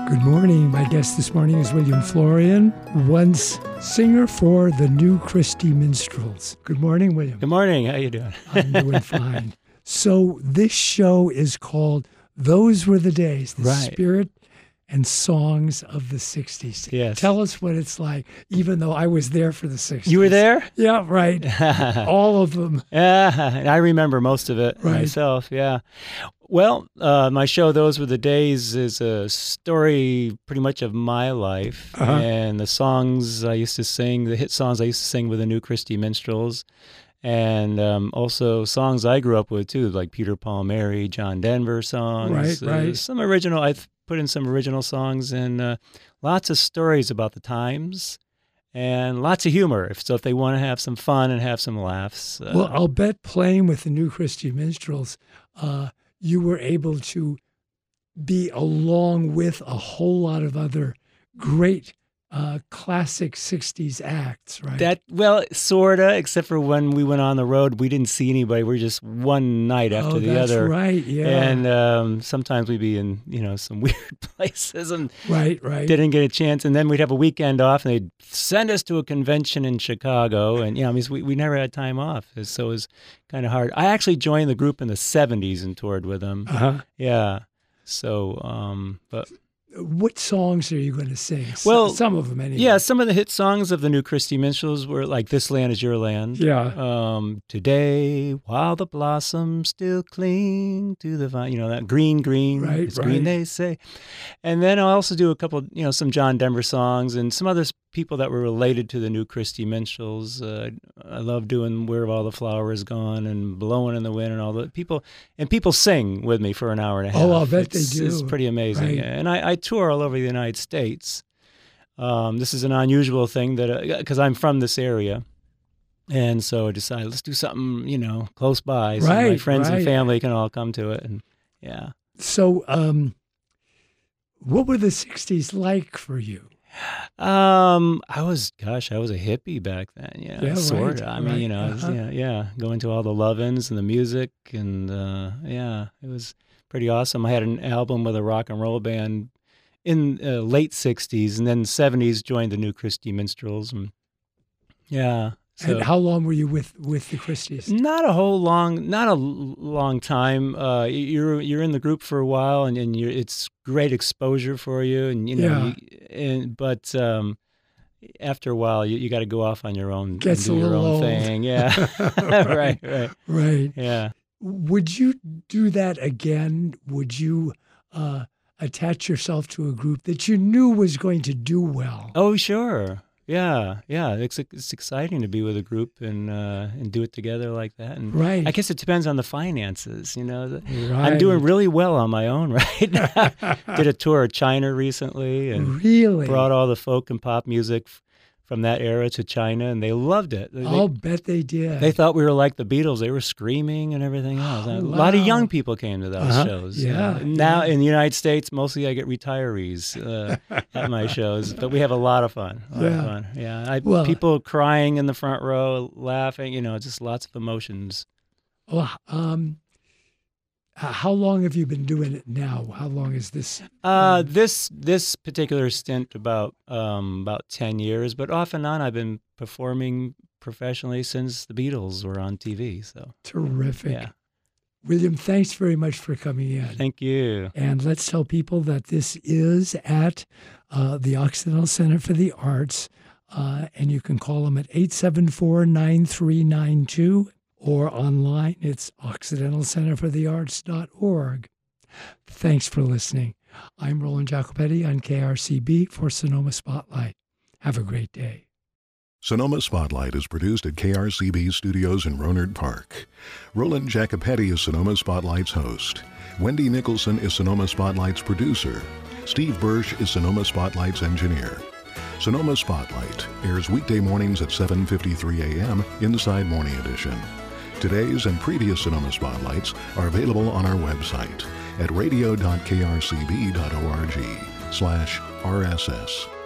Good morning. My guest this morning is William Florian, once singer for the New Christy Minstrels. Good morning, William. Good morning. How you doing? I'm doing fine. So this show is called Those Were the Days, the Spirit and Songs of the 60s. Yes. Tell us what it's like, even though I was there for the 60s. You were there? Yeah, right. All of them. Yeah, I remember most of it myself, yeah. Well, my show, Those Were the Days, is a story pretty much of my life. And the songs I used to sing, the hit songs I used to sing with the New Christy Minstrels. And also songs I grew up with, too, like Peter, Paul, Mary, John Denver songs. Right. Some original, I've put in some original songs and lots of stories about the times. And lots of humor, so if they want to have some fun and have some laughs. Well, I'll bet playing with the New Christy Minstrels, you were able to be along with a whole lot of other great classic 60s acts, right? Well, sort of, except for when we went on the road, we didn't see anybody. We were just one night after the other. That's right, yeah. And sometimes we'd be in, some weird places and right. didn't get a chance. And then we'd have a weekend off and they'd send us to a convention in Chicago. And, we never had time off. So it was kind of hard. I actually joined the group in the 70s and toured with them. Yeah. So, but... What songs are you going to sing? Well, some of them anyway. Yeah, some of the hit songs of the New Christy Minstrels were like "This Land Is Your Land." Yeah. Today, while the blossoms still cling to the vine, that green, it's green, they say. And then I'll also do a couple, some John Denver songs and some other people that were related to the New Christy Minstrels. I love doing "Where Have All the Flowers Gone" and "Blowing in the Wind" and all the people. And people sing with me for an hour and a half. Oh, I'll bet they do. It's pretty amazing. Right. And I tour all over the United States. This is an unusual thing because I'm from this area. And so I decided, let's do something, close by so my friends and family can all come to it. And yeah. So what were the 60s like for you? I was a hippie back then. Yeah, sort of. I mean, going to all the love-ins and the music and it was pretty awesome. I had an album with a rock and roll band in late 60s, and then 70s joined the New Christy Minstrels. And yeah. So, and how long were you with the Christys? Not a long time. You're in the group for a while, and it's great exposure for you, and but after a while, you got to go off on your own, Gets and do your own old. thing. Yeah, right. Yeah. Would you do that again? Would you attach yourself to a group that you knew was going to do well? Oh, sure. Yeah. It's exciting to be with a group and do it together like that. And right. I guess it depends on the finances. I'm doing really well on my own right now. Did a tour of China recently and brought all the folk and pop music from that era to China, and they loved it. I'll bet they did. They thought we were like the Beatles. They were screaming and everything else. A lot of young people came to those shows. Yeah. Now in the United States, mostly I get retirees at my shows, but we have a lot of fun. Yeah. People crying in the front row, laughing, just lots of emotions. Well, how long have you been doing it now? How long is this? This particular stint about 10 years, but off and on I've been performing professionally since the Beatles were on TV. So terrific. Yeah. William, thanks very much for coming in. Thank you. And let's tell people that this is at the Occidental Center for the Arts, and you can call them at 874-9392. Or online, it's occidentalcenterforthearts.org. Thanks for listening. I'm Roland Jacopetti on KRCB for Sonoma Spotlight. Have a great day. Sonoma Spotlight is produced at KRCB Studios in Rohnert Park. Roland Jacopetti is Sonoma Spotlight's host. Wendy Nicholson is Sonoma Spotlight's producer. Steve Bursch is Sonoma Spotlight's engineer. Sonoma Spotlight airs weekday mornings at 7:53 a.m. Inside Morning Edition. Today's and previous Sonoma Spotlights are available on our website at radio.krcb.org/RSS.